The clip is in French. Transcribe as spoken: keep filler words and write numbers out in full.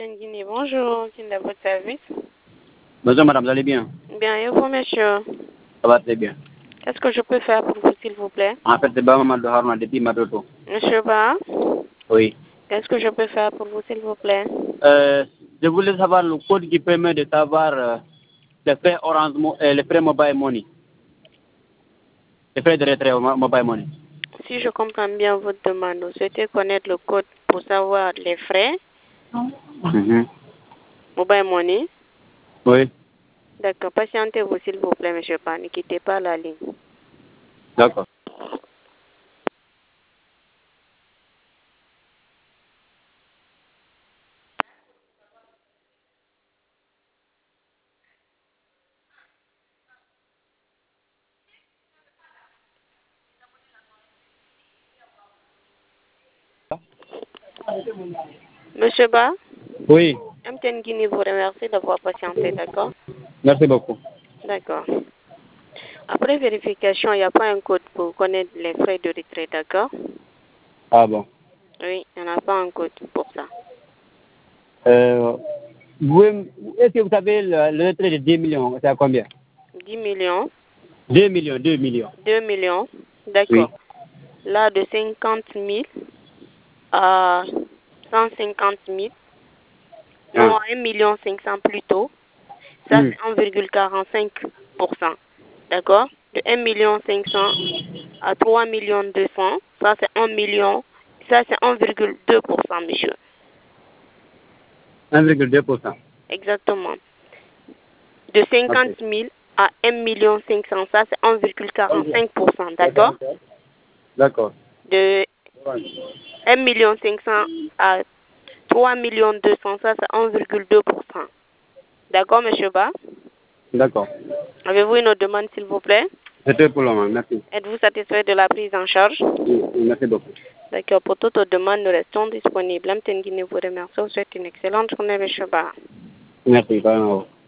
Guinée, bonjour, qui est votre service? Bonjour madame, vous allez bien? Bien, et vous monsieur? Ça va très bien. Qu'est-ce que je peux faire pour vous, s'il vous plaît? En fait, c'est Bama de Haruna depuis Madoto. Monsieur Ba, Oui. qu'est-ce que je peux faire pour vous, s'il vous plaît? Euh, je voulais savoir le code qui permet de savoir euh, les frais Orange, Mo- euh, les frais Mobile Money. Les frais de retrait au mo- Mobile Money. Si je comprends bien votre demande, vous souhaitez connaître le code pour savoir les frais Mhm. Mobile Money? Oui, D'accord, patientez-vous, s'il vous plaît, monsieur Ba, ne quittez pas la ligne. d'accord. Monsieur Ba, Oui, M T N Guinée vous remercie d'avoir patienté, d'accord? merci beaucoup. D'accord. Après vérification, il n'y a pas un code pour connaître les frais de retrait, d'accord? Ah bon. Oui, il n'y en a pas un code pour ça. Euh, vous- Est-ce que vous savez le, le retrait de dix millions, c'est à combien? dix millions, deux millions, deux millions. deux millions, Oui. d'accord. Là, de cinquante mille à cent cinquante mille, non, Ah. un million cinq cents plutôt, ça Hmm. c'est un virgule quarante-cinq pour cent, d'accord? De un million cinq cents à trois millions deux cents, ça c'est un million, ça c'est un virgule deux pour cent, monsieur. un virgule deux pour cent. Exactement. De cinquante mille à un million cinq cents, ça c'est un virgule quarante-cinq pour cent, d'accord? D'accord. De un million cinq cents à trois millions deux cents, ça c'est un virgule deux pour cent. D'accord, monsieur Ba? D'accord. Avez-vous une autre demande, s'il vous plaît? C'était pour le moment, merci. Êtes-vous satisfait de la prise en charge? Oui, merci beaucoup. D'accord, pour toute autre demande, nous restons disponibles. M T N Guinée vous remercie. Vous souhaite une excellente journée, monsieur Ba. Merci, vraiment.